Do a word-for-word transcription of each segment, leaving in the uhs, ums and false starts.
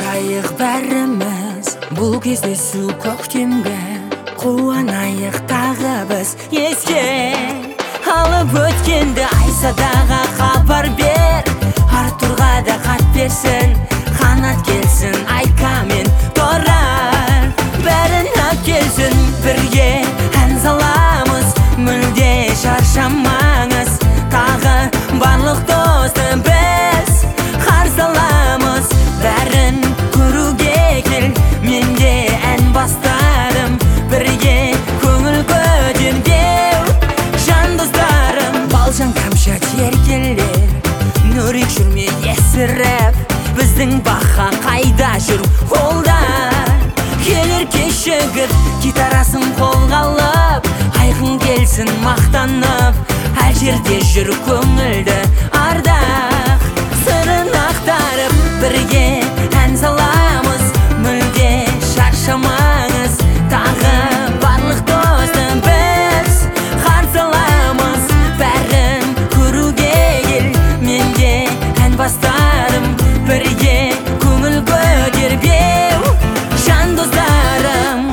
Шашайық бәріміз бұл кездесу көктемге, қуанайық тағы біз еске алып өткенді. Айсадаға хабар бер, Артурға да хат берсін, қанат келсін, Айка мен Торар бәрін әкелсін. Бірге ән саламыз, мүлде шаршамаңыз, тағы барлық досты біз қарсы аламыз. Бәрін көруге кел, менде ән бастадым, бірге көңіл көтермеу жан достарым. Балжан кәмшат еркелер, нүрек жүрме есіріп, біздің бақа қайда жүр қолдар. Келер кешігіп, гитарасын қолға алып, айқын келсін мақтанып, әр жерде жүр көңілді ардақ сырын ақтарып. Бірге ән саламыз, мүлде шаршамаңыз, тағы барлық досты біз қарсы аламыз. Бәрін көруге кел, менде ән бастадым, бірге көңіл көтермеу жан достарым.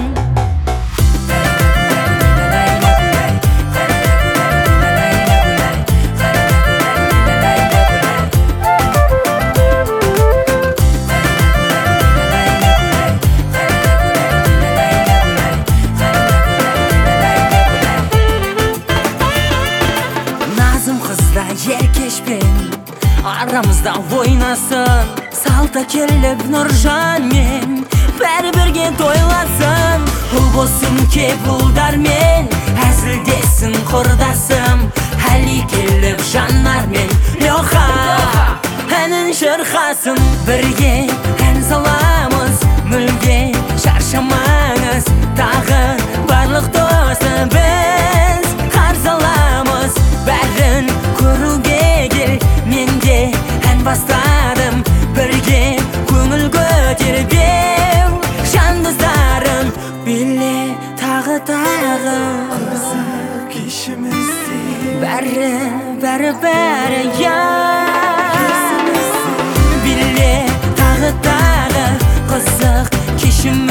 Қызда еркешпен арамызда ойнасын, салта келіп Нұржан мен бәрі бірге тойласын. Ұл болсын кеп ұлдармен, әзілдесін құрдасым, Әли келіп Жанар мен Леха әнін шырқасын. Бірге ән саламыз, мүлде шаршамаңыз, тағы барлық досты біз қарсы аламыз. Бәрін көруге кел, менде ән бастадым, бірге көңіл көтермеу жан достарым. Биле тағы тағы қызық кешімізде, бәрі бәрі бәрі я. Биле тағы тағы қызық кешімізде.